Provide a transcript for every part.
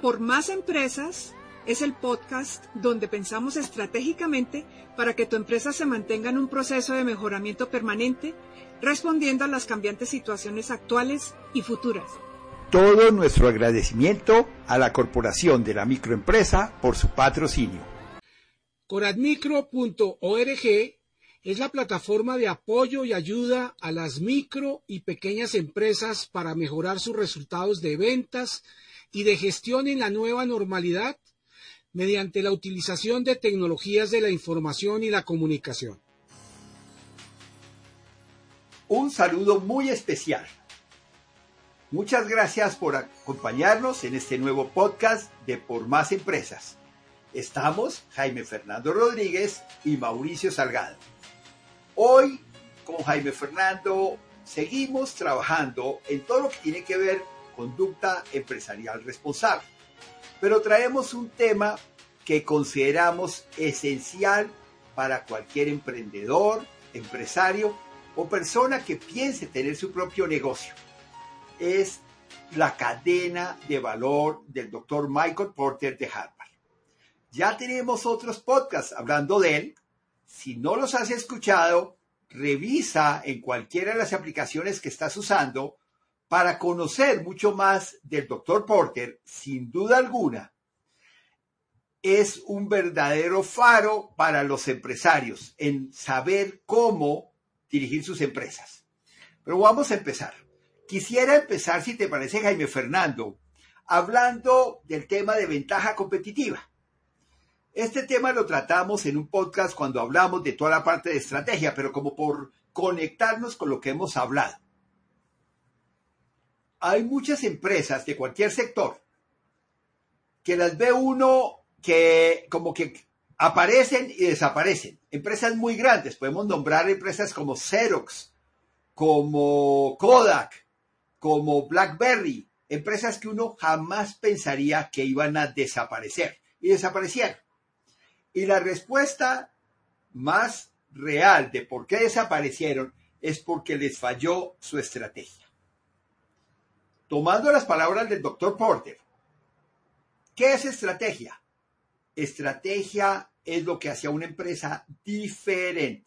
Por Más Empresas es el podcast donde pensamos estratégicamente para que tu empresa se mantenga en un proceso de mejoramiento permanente, respondiendo a las cambiantes situaciones actuales y futuras. Todo nuestro agradecimiento a la Corporación de la Microempresa por su patrocinio. Coradmicro.org es la plataforma de apoyo y ayuda a las micro y pequeñas empresas para mejorar sus resultados de ventas y de gestión en la nueva normalidad mediante la utilización de tecnologías de la información y la comunicación. Un saludo muy especial. Muchas gracias por acompañarnos en este nuevo podcast de Por Más Empresas. Estamos Jaime Fernando Rodríguez y Mauricio Salgado. Hoy con Jaime Fernando seguimos trabajando en todo lo que tiene que ver conducta empresarial responsable, pero traemos un tema que consideramos esencial para cualquier emprendedor, empresario o persona que piense tener su propio negocio. Es la cadena de valor del Dr. Michael Porter de Harvard. Ya tenemos otros podcasts hablando de él. Si no los has escuchado, revisa en cualquiera de las aplicaciones que estás usando para conocer mucho más del Dr. Porter. Sin duda alguna, es un verdadero faro para los empresarios en saber cómo dirigir sus empresas. Pero vamos a empezar. Quisiera empezar, si te parece, Jaime Fernando, hablando del tema de ventaja competitiva. Este tema lo tratamos en un podcast cuando hablamos de toda la parte de estrategia, pero como por conectarnos con lo que hemos hablado. Hay muchas empresas de cualquier sector que las ve uno que como que aparecen y desaparecen. Empresas muy grandes, podemos nombrar empresas como Xerox, como Kodak, como BlackBerry, empresas que uno jamás pensaría que iban a desaparecer y desaparecieron. Y la respuesta más real de por qué desaparecieron es porque les falló su estrategia. Tomando las palabras del Dr. Porter, ¿qué es estrategia? Estrategia es lo que hace a una empresa diferente.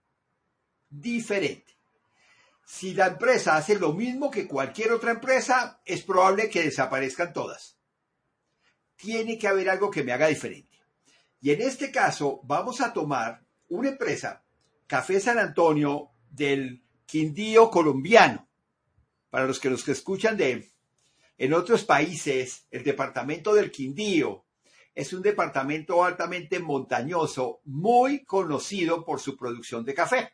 Diferente. Si la empresa hace lo mismo que cualquier otra empresa, es probable que desaparezcan todas. Tiene que haber algo que me haga diferente. Y en este caso vamos a tomar una empresa, Café San Antonio del Quindío colombiano. Para los que nos escuchan en otros países, el departamento del Quindío es un departamento altamente montañoso, muy conocido por su producción de café.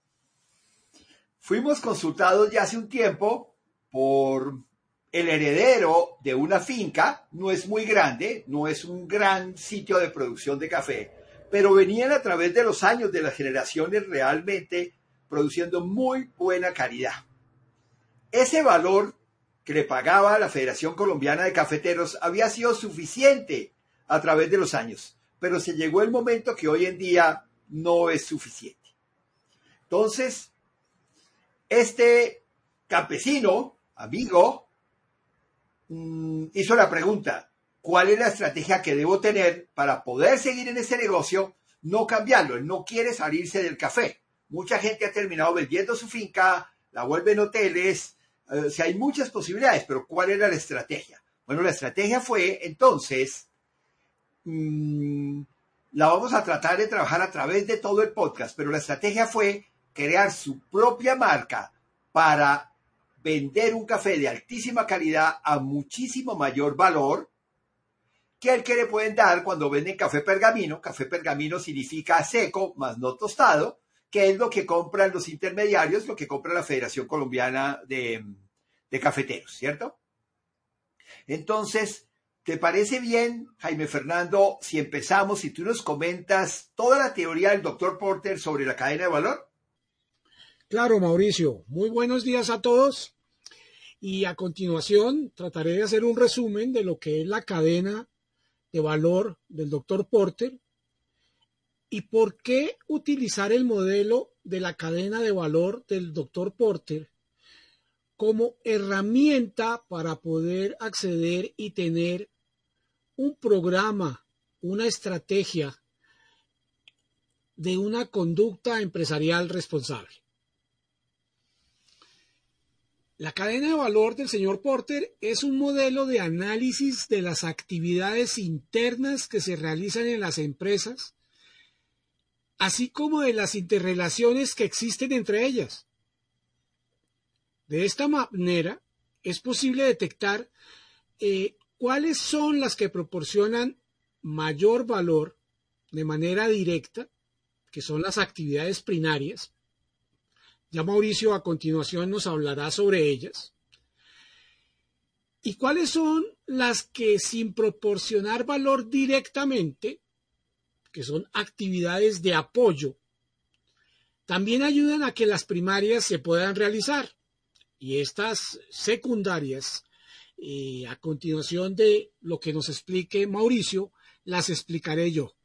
Fuimos consultados ya hace un tiempo por el heredero de una finca. No es muy grande, no es un gran sitio de producción de café, pero venían a través de los años de las generaciones realmente produciendo muy buena calidad. Ese valor que le pagaba la Federación Colombiana de Cafeteros había sido suficiente a través de los años, pero se llegó el momento que hoy en día no es suficiente. Entonces, este campesino, amigo, hizo la pregunta: ¿cuál es la estrategia que debo tener para poder seguir en este negocio? No cambiarlo. Él no quiere salirse del café. Mucha gente ha terminado vendiendo su finca, la vuelven hoteles. Hay muchas posibilidades, pero ¿cuál era la estrategia? Bueno, la estrategia fue, entonces, la vamos a tratar de trabajar a través de todo el podcast, pero la estrategia fue crear su propia marca para vender un café de altísima calidad a muchísimo mayor valor que el que le pueden dar cuando venden café pergamino. Café pergamino significa seco, más no tostado, que es lo que compran los intermediarios, lo que compra la Federación Colombiana de Cafeteros, ¿cierto? Entonces, ¿te parece bien, Jaime Fernando, si empezamos, si tú nos comentas toda la teoría del Dr. Porter sobre la cadena de valor? Claro, Mauricio. Muy buenos días a todos. Y a continuación trataré de hacer un resumen de lo que es la cadena de valor del Dr. Porter y por qué utilizar el modelo de la cadena de valor del Dr. Porter como herramienta para poder acceder y tener un programa, una estrategia de una conducta empresarial responsable. La cadena de valor del señor Porter es un modelo de análisis de las actividades internas que se realizan en las empresas, así como de las interrelaciones que existen entre ellas. De esta manera es posible detectar cuáles son las que proporcionan mayor valor de manera directa, que son las actividades primarias. Ya Mauricio a continuación nos hablará sobre ellas. ¿Y cuáles son las que sin proporcionar valor directamente, que son actividades de apoyo, también ayudan a que las primarias se puedan realizar? Y estas secundarias, a continuación de lo que nos explique Mauricio, las explicaré yo.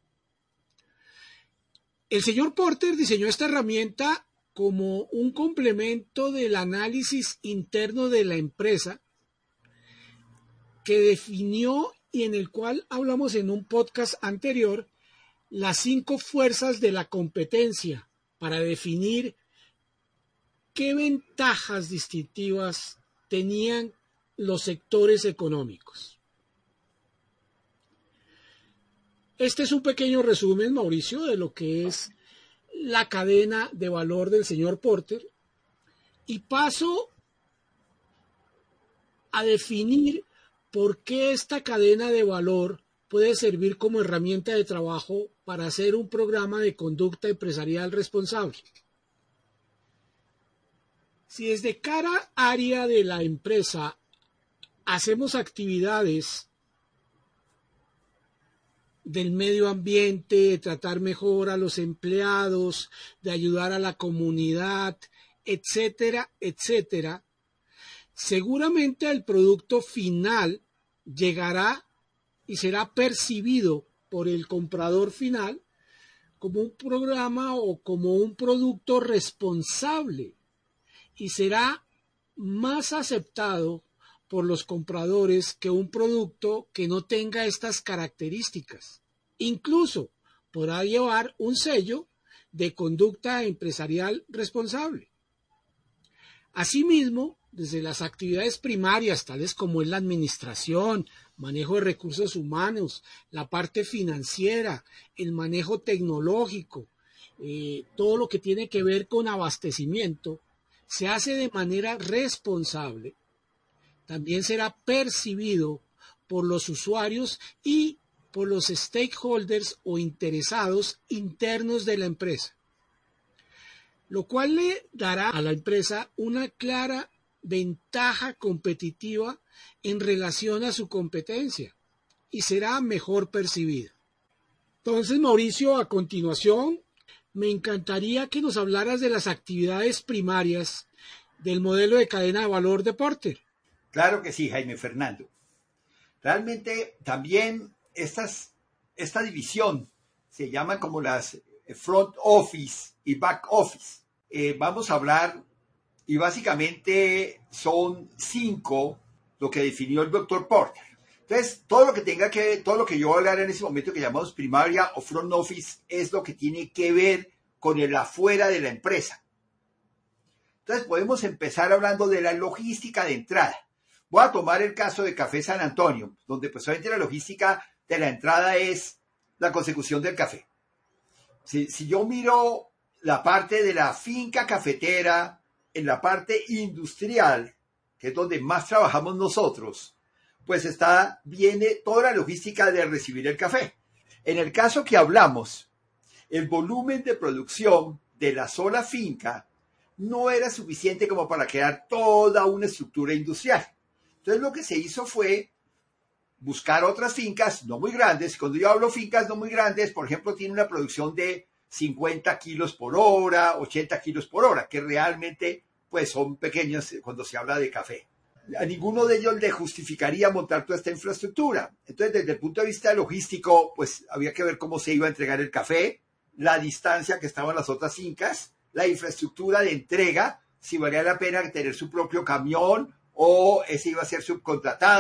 El señor Porter diseñó esta herramienta como un complemento del análisis interno de la empresa que definió y en el cual hablamos en un podcast anterior las 5 fuerzas de la competencia para definir qué ventajas distintivas tenían los sectores económicos. Este es un pequeño resumen, Mauricio, de lo que es la cadena de valor del señor Porter y paso a definir por qué esta cadena de valor puede servir como herramienta de trabajo para hacer un programa de conducta empresarial responsable. Si desde cada área de la empresa hacemos actividades del medio ambiente, de tratar mejor a los empleados, de ayudar a la comunidad, etcétera, etcétera, seguramente el producto final llegará y será percibido por el comprador final como un programa o como un producto responsable y será más aceptado por los compradores que un producto que no tenga estas características. Incluso podrá llevar un sello de conducta empresarial responsable. Asimismo, desde las actividades primarias, tales como es la administración, manejo de recursos humanos, la parte financiera, el manejo tecnológico, todo lo que tiene que ver con abastecimiento, se hace de manera responsable, también será percibido por los usuarios y por los stakeholders o interesados internos de la empresa, lo cual le dará a la empresa una clara ventaja competitiva en relación a su competencia y será mejor percibida. Entonces, Mauricio, a continuación, me encantaría que nos hablaras de las actividades primarias del modelo de cadena de valor de Porter. Claro que sí, Jaime Fernando. Realmente también esta división se llama como las front office y back office. Vamos a hablar, y básicamente son 5 lo que definió el doctor Porter. Entonces, todo lo que yo voy a hablar en ese momento que llamamos primaria o front office es lo que tiene que ver con el afuera de la empresa. Entonces, podemos empezar hablando de la logística de entrada. Voy a tomar el caso de Café San Antonio, donde pues obviamente la logística de la entrada es la consecución del café. Si yo miro la parte de la finca cafetera, en la parte industrial, que es donde más trabajamos nosotros, pues viene toda la logística de recibir el café. En el caso que hablamos, el volumen de producción de la sola finca no era suficiente como para crear toda una estructura industrial. Entonces lo que se hizo fue buscar otras fincas no muy grandes. Cuando yo hablo fincas no muy grandes, por ejemplo, tiene una producción de 50 kilos por hora, 80 kilos por hora, que realmente pues son pequeños cuando se habla de café. A ninguno de ellos le justificaría montar toda esta infraestructura. Entonces, desde el punto de vista logístico, pues había que ver cómo se iba a entregar el café, la distancia que estaban las otras fincas, la infraestructura de entrega, si valía la pena tener su propio camión o ese iba a ser subcontratado,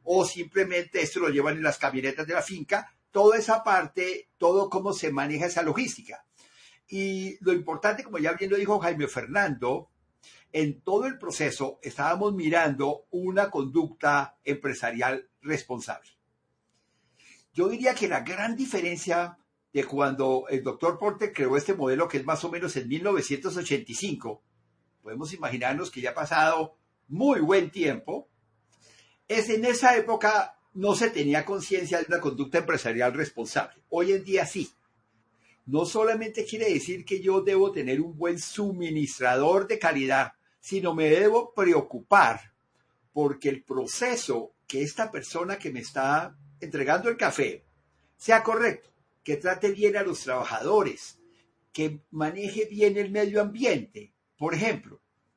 o simplemente esto lo llevan en las camionetas de la finca. Toda esa parte, todo cómo se maneja esa logística. Y lo importante, como ya bien lo dijo Jaime Fernando, en todo el proceso estábamos mirando una conducta empresarial responsable. Yo diría que la gran diferencia de cuando el doctor Porter creó este modelo, que es más o menos en 1985, podemos imaginarnos que ya ha pasado muy buen tiempo, es en esa época no se tenía conciencia de una conducta empresarial responsable. Hoy en día sí. No solamente quiere decir que yo debo tener un buen suministrador de calidad, sino me debo preocupar porque el proceso que esta persona que me está entregando el café sea correcto, que trate bien a los trabajadores, que maneje bien el medio ambiente. Por ejemplo,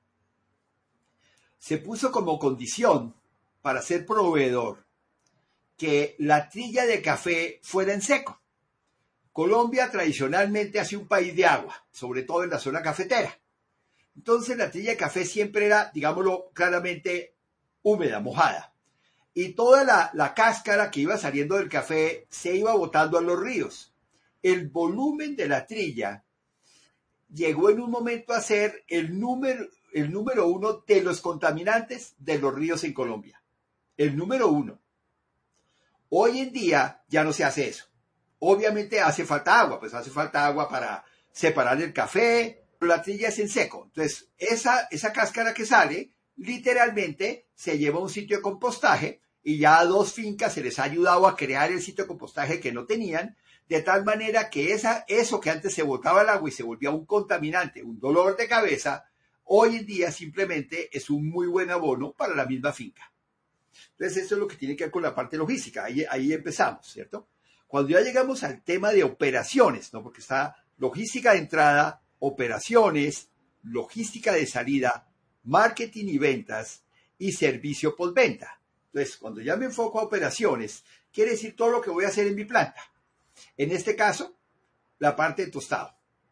se puso como condición para ser proveedor que la trilla de café fuera en seco. Colombia tradicionalmente ha sido un país de agua, sobre todo en la zona cafetera. Entonces la trilla de café siempre era, digámoslo claramente, húmeda, mojada. Y toda la cáscara que iba saliendo del café se iba botando a los ríos. El volumen de la trilla llegó en un momento a ser el número uno de los contaminantes de los ríos en Colombia. El número uno. Hoy en día ya no se hace eso. Obviamente hace falta agua, pues hace falta agua para separar el café, pero la trilla es en seco. Entonces, esa cáscara que sale, literalmente se lleva a un sitio de compostaje y ya a 2 fincas se les ha ayudado a crear el sitio de compostaje que no tenían, de tal manera que eso que antes se botaba al agua y se volvía un contaminante, un dolor de cabeza, hoy en día simplemente es un muy buen abono para la misma finca. Entonces, eso es lo que tiene que ver con la parte logística. Ahí empezamos, ¿cierto? Cuando ya llegamos al tema de operaciones, ¿no? Porque está logística de entrada, operaciones, logística de salida, marketing y ventas y servicio postventa. Entonces, cuando ya me enfoco a operaciones, quiere decir todo lo que voy a hacer en mi planta. En este caso, la parte de tostado.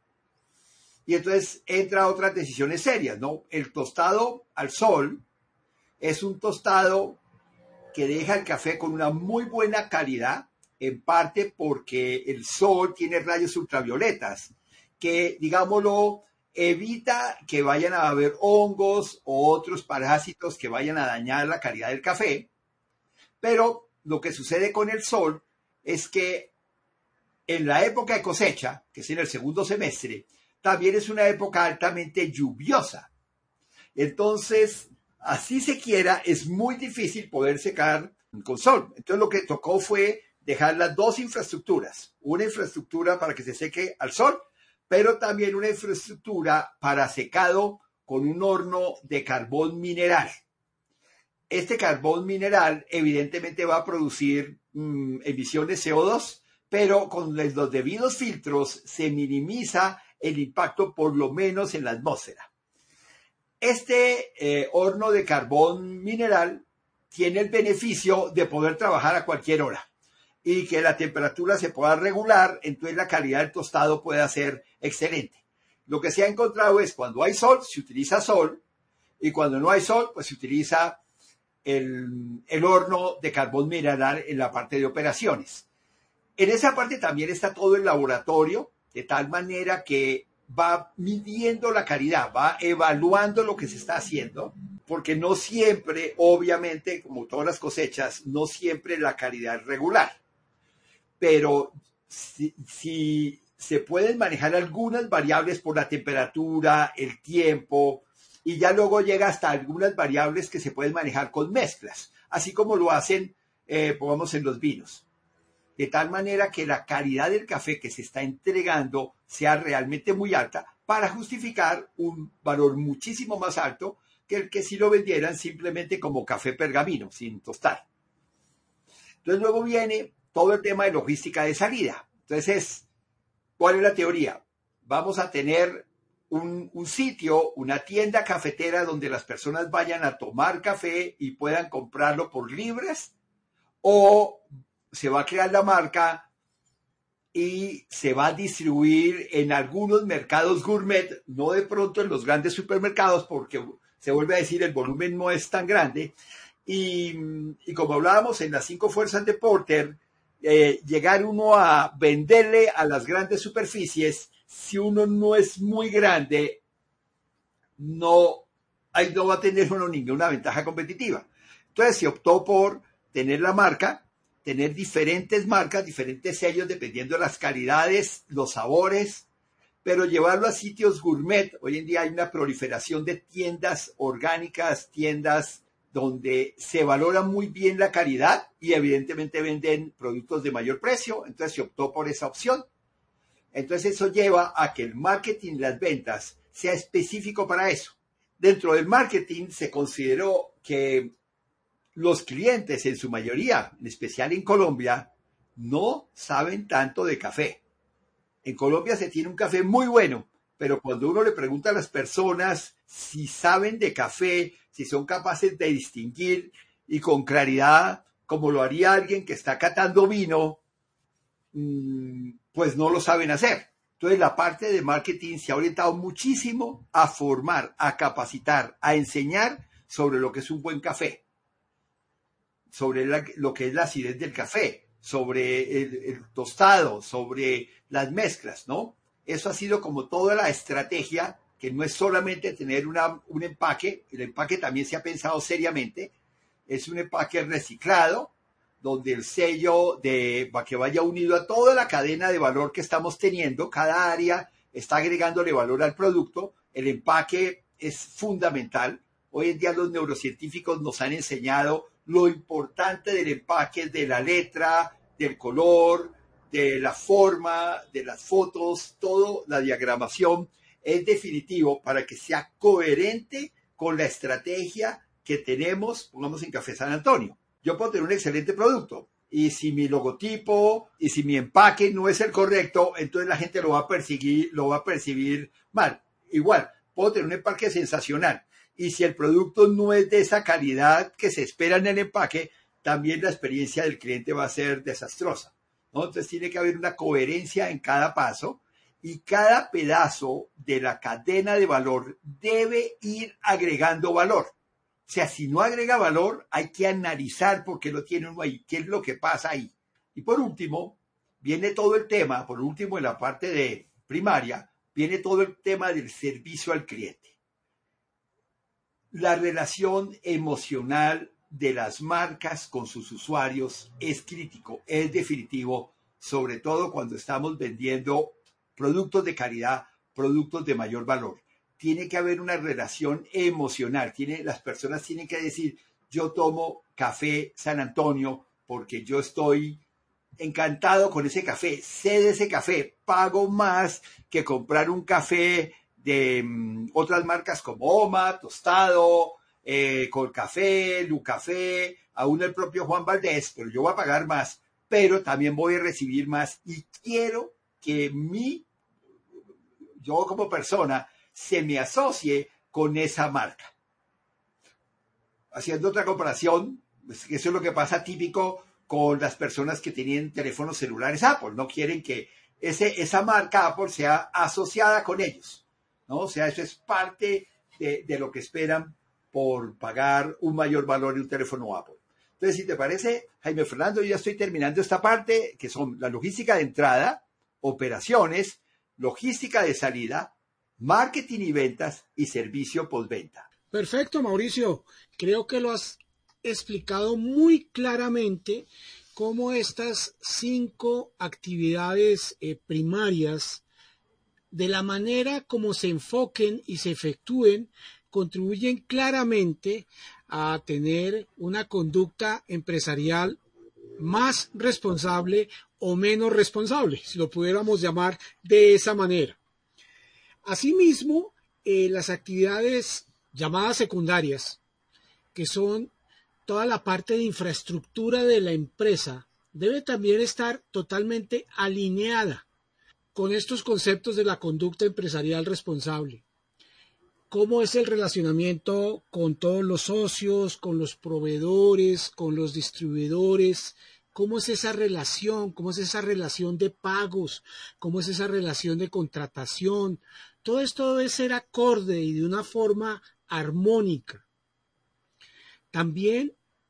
Y entonces entra otras decisiones serias, ¿no? El tostado al sol es un tostado que deja el café con una muy buena calidad, en parte porque el sol tiene rayos ultravioletas, que, digámoslo, evita que vayan a haber hongos o otros parásitos que vayan a dañar la calidad del café. Pero lo que sucede con el sol es que en la época de cosecha, que es en el segundo semestre, también es una época altamente lluviosa. Entonces, así se quiera, es muy difícil poder secar con sol. Entonces, lo que tocó fue dejar las 2 infraestructuras. Una infraestructura para que se seque al sol, pero también una infraestructura para secado con un horno de carbón mineral. Este carbón mineral evidentemente va a producir emisiones CO2, pero con los debidos filtros se minimiza el impacto por lo menos en la atmósfera. Este horno de carbón mineral tiene el beneficio de poder trabajar a cualquier hora y que la temperatura se pueda regular, entonces la calidad del tostado pueda ser excelente. Lo que se ha encontrado es cuando hay sol, se utiliza sol, y cuando no hay sol, pues se utiliza el horno de carbón mineral en la parte de operaciones. En esa parte también está todo el laboratorio, de tal manera que va midiendo la calidad, va evaluando lo que se está haciendo, porque no siempre, obviamente, como todas las cosechas, no siempre la calidad es regular. Pero si se pueden manejar algunas variables por la temperatura, el tiempo, y ya luego llega hasta algunas variables que se pueden manejar con mezclas, así como lo hacen, pongamos, en los vinos. De tal manera que la calidad del café que se está entregando sea realmente muy alta para justificar un valor muchísimo más alto que el que si lo vendieran simplemente como café pergamino, sin tostar. Entonces luego viene todo el tema de logística de salida. Entonces, ¿cuál es la teoría? Vamos a tener un sitio, una tienda cafetera donde las personas vayan a tomar café y puedan comprarlo por libras, o se va a crear la marca y se va a distribuir en algunos mercados gourmet, no de pronto en los grandes supermercados, porque se vuelve a decir el volumen no es tan grande, Y como hablábamos en las 5 fuerzas de Porter, llegar uno a venderle a las grandes superficies, si uno no es muy grande, ahí no va a tener uno ninguna ventaja competitiva. Entonces se optó por tener la marca, tener diferentes marcas, diferentes sellos, dependiendo de las calidades, los sabores, pero llevarlo a sitios gourmet. Hoy en día hay una proliferación de tiendas orgánicas, tiendas donde se valora muy bien la calidad y evidentemente venden productos de mayor precio, entonces se optó por esa opción. Entonces eso lleva a que el marketing y las ventas sea específico para eso. Dentro del marketing se consideró que los clientes, en su mayoría, en especial en Colombia, no saben tanto de café. En Colombia se tiene un café muy bueno, pero cuando uno le pregunta a las personas si saben de café, si son capaces de distinguir y con claridad, como lo haría alguien que está catando vino, pues no lo saben hacer. Entonces la parte de marketing se ha orientado muchísimo a formar, a capacitar, a enseñar sobre lo que es un buen café, sobre lo que es la acidez del café, sobre el tostado, sobre las mezclas, ¿no? Eso ha sido como toda la estrategia, que no es solamente tener un empaque, el empaque también se ha pensado seriamente, es un empaque reciclado, donde el sello que vaya unido a toda la cadena de valor que estamos teniendo, cada área está agregándole valor al producto, el empaque es fundamental. Hoy en día los neurocientíficos nos han enseñado lo importante del empaque, de la letra, del color, de la forma, de las fotos, todo, la diagramación es definitivo para que sea coherente con la estrategia que tenemos, pongamos en Café San Antonio. Yo puedo tener un excelente producto y si mi logotipo y si mi empaque no es el correcto, entonces la gente lo va a percibir mal. Igual, puedo tener un empaque sensacional y si el producto no es de esa calidad que se espera en el empaque, también la experiencia del cliente va a ser desastrosa, ¿no? Entonces tiene que haber una coherencia en cada paso y cada pedazo de la cadena de valor debe ir agregando valor. O sea, si no agrega valor, hay que analizar por qué lo tiene uno ahí, qué es lo que pasa ahí. Y por último, viene todo el tema, por último en la parte de primaria, viene todo el tema del servicio al cliente. La relación emocional de las marcas con sus usuarios es crítico, es definitivo, sobre todo cuando estamos vendiendo productos de calidad, productos de mayor valor. Tiene que haber una relación emocional. Las personas tienen que decir, yo tomo Café San Antonio porque yo estoy encantado con ese café, sé de ese café, pago más que comprar un café de otras marcas como Oma, Tostado, Colcafé, Lucafé, aún el propio Juan Valdés, pero yo voy a pagar más, pero también voy a recibir más y quiero que yo como persona se me asocie con esa marca. Haciendo otra comparación, pues eso es lo que pasa típico con las personas que tienen teléfonos celulares Apple. No quieren que esa marca Apple sea asociada con ellos, ¿no? O sea, eso es parte de lo que esperan por pagar un mayor valor de un teléfono Apple. Entonces, si te parece, Jaime Fernando, yo ya estoy terminando esta parte, que son la logística de entrada, operaciones, logística de salida, marketing y ventas y servicio postventa. Perfecto, Mauricio. Creo que lo has explicado muy claramente cómo estas 5 actividades primarias, de la manera como se enfoquen y se efectúen, contribuyen claramente a tener una conducta empresarial más responsable o menos responsable, si lo pudiéramos llamar de esa manera. Asimismo, las actividades llamadas secundarias, que son toda la parte de infraestructura de la empresa, debe también estar totalmente alineada con estos conceptos de la conducta empresarial responsable. ¿Cómo es el relacionamiento con todos los socios, con los proveedores, con los distribuidores? ¿Cómo es esa relación? ¿Cómo es esa relación de pagos? ¿Cómo es esa relación de contratación? Todo esto debe ser acorde y de una forma armónica. También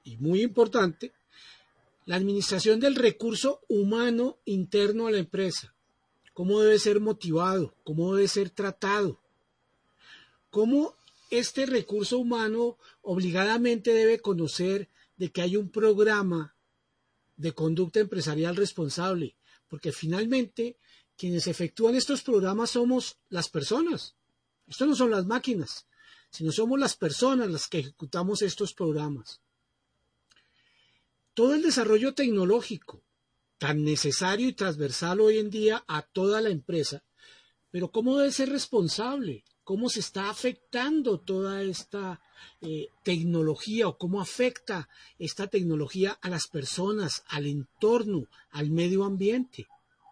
y muy importante, la administración del recurso humano interno a la empresa. Cómo debe ser motivado, cómo debe ser tratado, cómo este recurso humano obligadamente debe conocer de que hay un programa de conducta empresarial responsable, porque finalmente quienes efectúan estos programas somos las personas. Esto no son las máquinas, sino somos las personas las que ejecutamos estos programas. Todo el desarrollo tecnológico, tan necesario y transversal hoy en día a toda la empresa, pero ¿cómo debe ser responsable? ¿Cómo se está afectando toda esta tecnología o cómo afecta esta tecnología a las personas, al entorno, al medio ambiente?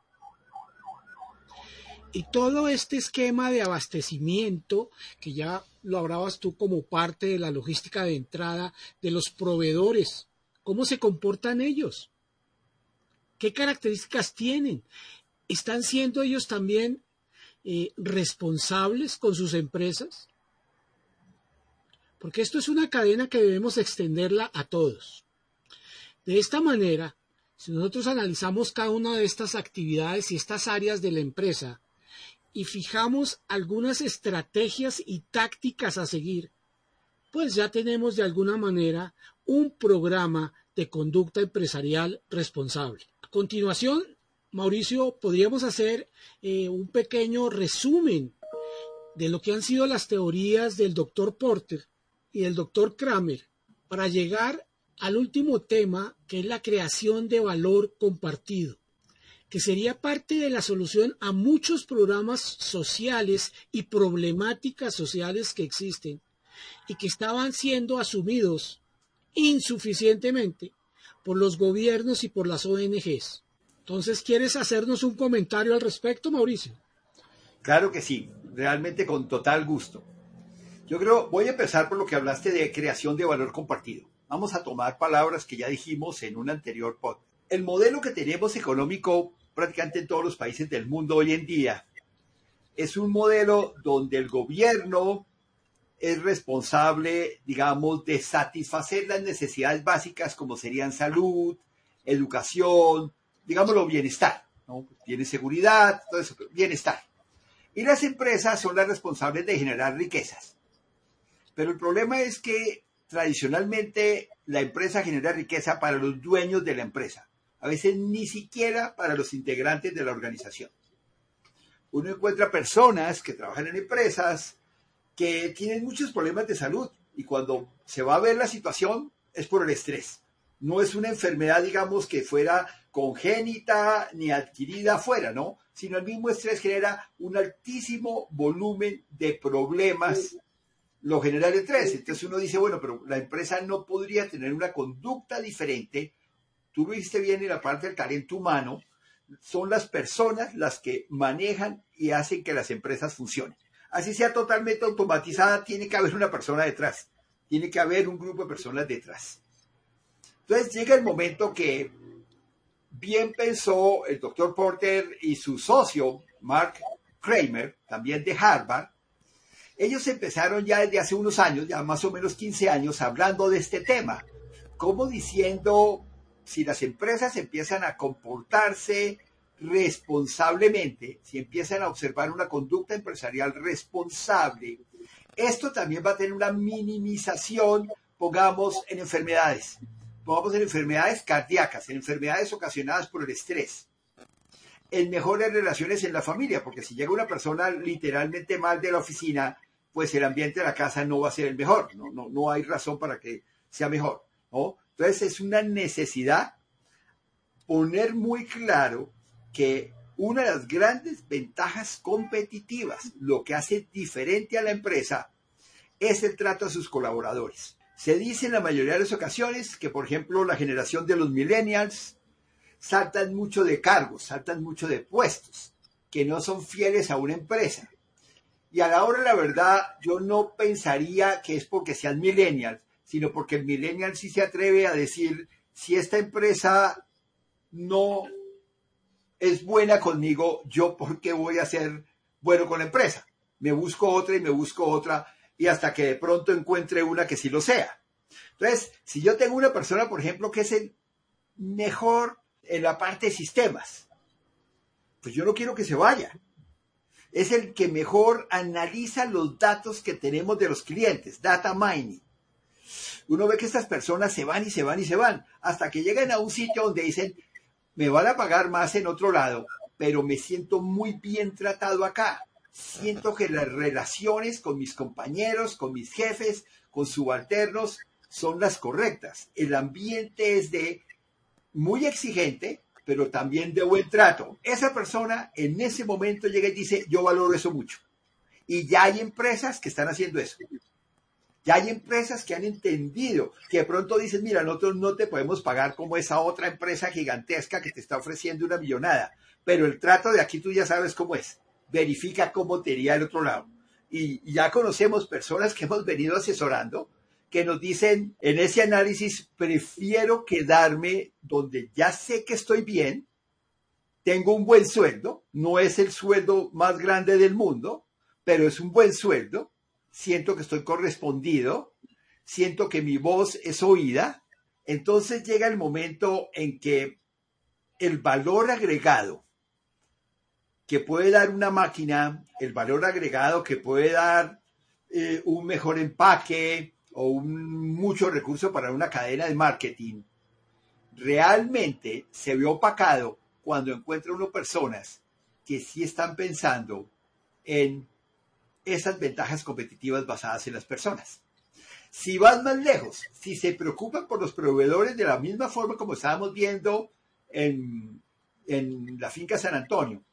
Y todo este esquema de abastecimiento, que ya lo hablabas tú como parte de la logística de entrada de los proveedores, ¿cómo se comportan ellos? ¿Qué características tienen? ¿Están siendo ellos también responsables con sus empresas? Porque esto es una cadena que debemos extenderla a todos. De esta manera, si nosotros analizamos cada una de estas actividades y estas áreas de la empresa y fijamos algunas estrategias y tácticas a seguir, pues ya tenemos de alguna manera un programa de conducta empresarial responsable. A continuación, Mauricio, podríamos hacer un pequeño resumen de lo que han sido las teorías del doctor Porter y del doctor Kramer para llegar al último tema, que es la creación de valor compartido, que sería parte de la solución a muchos programas sociales y problemáticas sociales que existen y que estaban siendo asumidos insuficientemente por los gobiernos y por las ONGs. Entonces, ¿quieres hacernos un comentario al respecto, Mauricio? Claro que sí, realmente con total gusto. Yo creo, voy a empezar por lo que hablaste de creación de valor compartido. Vamos a tomar palabras que ya dijimos en un anterior podcast. El modelo que tenemos económico prácticamente en todos los países del mundo hoy en día es un modelo donde el gobierno es responsable, digamos, de satisfacer las necesidades básicas como serían salud, educación, digámoslo, bienestar, ¿no? Tiene seguridad, todo eso, bienestar. Y las empresas son las responsables de generar riquezas. Pero el problema es que tradicionalmente la empresa genera riqueza para los dueños de la empresa. A veces ni siquiera para los integrantes de la organización. Uno encuentra personas que trabajan en empresas que tienen muchos problemas de salud y cuando se va a ver la situación es por el estrés. No es una enfermedad, digamos, que fuera congénita ni adquirida afuera, ¿no? Sino el mismo estrés genera un altísimo volumen de problemas, lo genera el estrés. Entonces uno dice, bueno, pero la empresa no podría tener una conducta diferente. Tú lo viste bien en la parte del talento humano. Son las personas las que manejan y hacen que las empresas funcionen. Así sea totalmente automatizada, tiene que haber una persona detrás. Tiene que haber un grupo de personas detrás. Entonces llega el momento que bien pensó el doctor Porter y su socio, Mark Kramer, también de Harvard. Ellos empezaron ya desde hace unos años, ya más o menos 15 años, hablando de este tema. Como diciendo, si las empresas empiezan a comportarse responsablemente, si empiezan a observar una conducta empresarial responsable, esto también va a tener una minimización, pongamos, en enfermedades. Pongamos en enfermedades cardíacas, en enfermedades ocasionadas por el estrés, en mejores relaciones en la familia, porque si llega una persona literalmente mal de la oficina, pues el ambiente de la casa no va a ser el mejor, no hay razón para que sea mejor, ¿no? Entonces es una necesidad poner muy claro que una de las grandes ventajas competitivas, lo que hace diferente a la empresa, es el trato a sus colaboradores. Se dice en la mayoría de las ocasiones que, por ejemplo, la generación de los millennials saltan mucho de cargos, saltan mucho de puestos, que no son fieles a una empresa. Y a la hora de la verdad, yo no pensaría que es porque sean millennials, sino porque el millennial sí se atreve a decir, si esta empresa no es buena conmigo, ¿yo por qué voy a ser bueno con la empresa? Me busco otra y me busco otra, y hasta que de pronto encuentre una que sí lo sea. Entonces, si yo tengo una persona, por ejemplo, que es el mejor en la parte de sistemas, pues yo no quiero que se vaya. Es el que mejor analiza los datos que tenemos de los clientes, data mining. Uno ve que estas personas se van y se van y se van, hasta que llegan a un sitio donde dicen, me van a pagar más en otro lado, pero me siento muy bien tratado acá. Siento que las relaciones con mis compañeros, con mis jefes, con subalternos, son las correctas. El ambiente es de muy exigente, pero también de buen trato. Esa persona en ese momento llega y dice, yo valoro eso mucho. Y ya hay empresas que están haciendo eso. Ya hay empresas que han entendido, que de pronto dicen, mira, nosotros no te podemos pagar como esa otra empresa gigantesca que te está ofreciendo una millonada, pero el trato de aquí tú ya sabes cómo es. Verifica cómo te iría el otro lado. Y ya conocemos personas que hemos venido asesorando que nos dicen, en ese análisis, prefiero quedarme donde ya sé que estoy bien, tengo un buen sueldo, no es el sueldo más grande del mundo, pero es un buen sueldo, siento que estoy correspondido, siento que mi voz es oída. Entonces llega el momento en que el valor agregado que puede dar una máquina, el valor agregado que puede dar un mejor empaque o mucho recurso para una cadena de marketing, realmente se ve opacado cuando encuentra uno personas que sí están pensando en esas ventajas competitivas basadas en las personas. Si vas más lejos, si se preocupan por los proveedores de la misma forma como estábamos viendo en la finca San Antonio,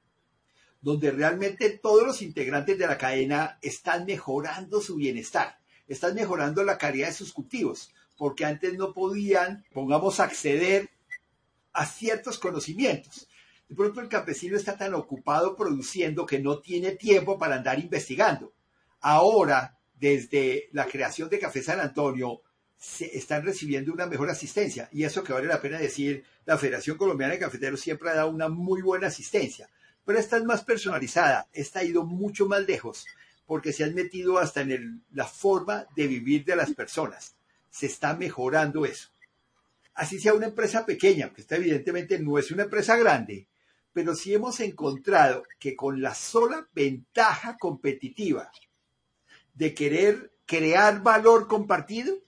donde realmente todos los integrantes de la cadena están mejorando su bienestar, están mejorando la calidad de sus cultivos, porque antes no podían, pongamos, acceder a ciertos conocimientos. De pronto el campesino está tan ocupado produciendo que no tiene tiempo para andar investigando. Ahora, desde la creación de Café San Antonio, se están recibiendo una mejor asistencia. Y eso que vale la pena decir, la Federación Colombiana de Cafeteros siempre ha dado una muy buena asistencia. Pero esta es más personalizada, esta ha ido mucho más lejos, porque se han metido hasta en la forma de vivir de las personas. Se está mejorando eso. Así sea una empresa pequeña, que esta evidentemente no es una empresa grande, pero sí hemos encontrado que con la sola ventaja competitiva de querer crear valor compartido,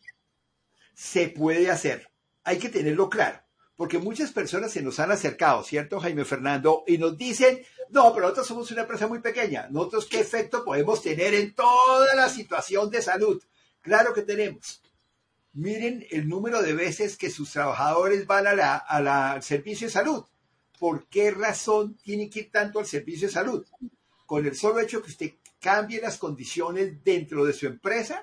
se puede hacer. Hay que tenerlo claro, porque muchas personas se nos han acercado, ¿cierto, Jaime Fernando? Y nos dicen, no, pero nosotros somos una empresa muy pequeña. ¿Nosotros qué efecto podemos tener en toda la situación de salud? Claro que tenemos. Miren el número de veces que sus trabajadores van al servicio de salud. ¿Por qué razón tiene que ir tanto al servicio de salud? Con el solo hecho que usted cambie las condiciones dentro de su empresa,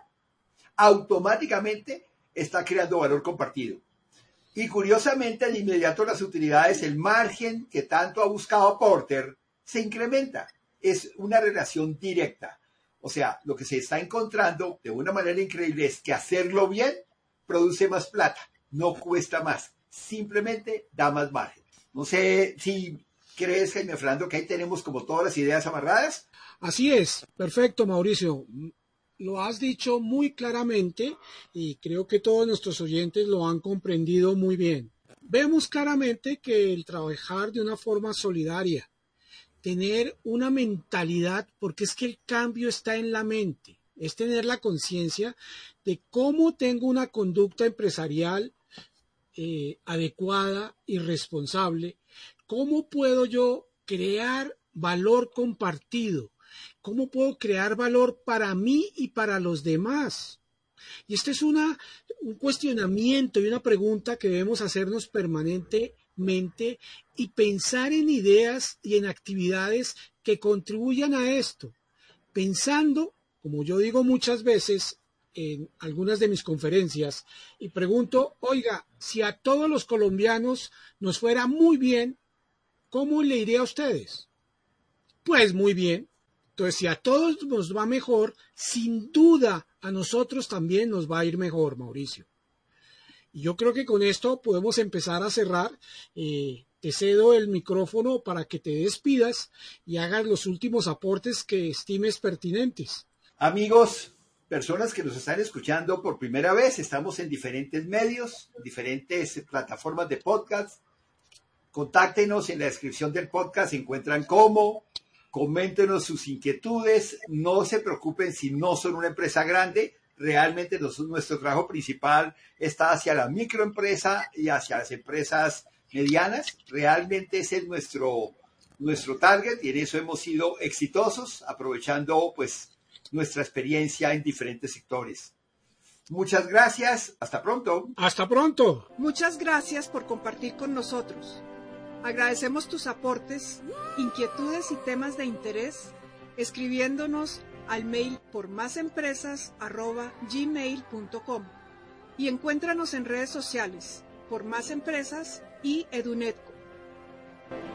automáticamente está creando valor compartido. Y curiosamente, de inmediato las utilidades, el margen que tanto ha buscado Porter, se incrementa. Es una relación directa. O sea, lo que se está encontrando de una manera increíble es que hacerlo bien produce más plata, no cuesta más, simplemente da más margen. No sé si crees, Jaime Fernando, que ahí tenemos como todas las ideas amarradas. Así es, perfecto, Mauricio. Lo has dicho muy claramente y creo que todos nuestros oyentes lo han comprendido muy bien. Vemos claramente que el trabajar de una forma solidaria, tener una mentalidad, porque es que el cambio está en la mente, es tener la conciencia de cómo tengo una conducta empresarial adecuada y responsable, cómo puedo yo crear valor compartido, cómo puedo crear valor para mí y para los demás. Y este es un cuestionamiento y una pregunta que debemos hacernos permanentemente y pensar en ideas y en actividades que contribuyan a esto, pensando, como yo digo muchas veces en algunas de mis conferencias, y pregunto, oiga, si a todos los colombianos nos fuera muy bien, ¿cómo le iría a ustedes? Pues muy bien. Entonces, si a todos nos va mejor, sin duda a nosotros también nos va a ir mejor, Mauricio. Y yo creo que con esto podemos empezar a cerrar. Te cedo el micrófono para que te despidas y hagas los últimos aportes que estimes pertinentes. Amigos, personas que nos están escuchando por primera vez. Estamos en diferentes medios, diferentes plataformas de podcast. Contáctenos en la descripción del podcast, se encuentran cómo, coméntenos sus inquietudes, no se preocupen si no son una empresa grande, realmente nuestro trabajo principal está hacia la microempresa y hacia las empresas medianas, realmente ese es nuestro target y en eso hemos sido exitosos, aprovechando pues nuestra experiencia en diferentes sectores. Muchas gracias, hasta pronto. Hasta pronto. Muchas gracias por compartir con nosotros. Agradecemos tus aportes, inquietudes y temas de interés, escribiéndonos al mail pormasempresas@gmail.com y encuéntranos en redes sociales, Por Más Empresas y Edunetco.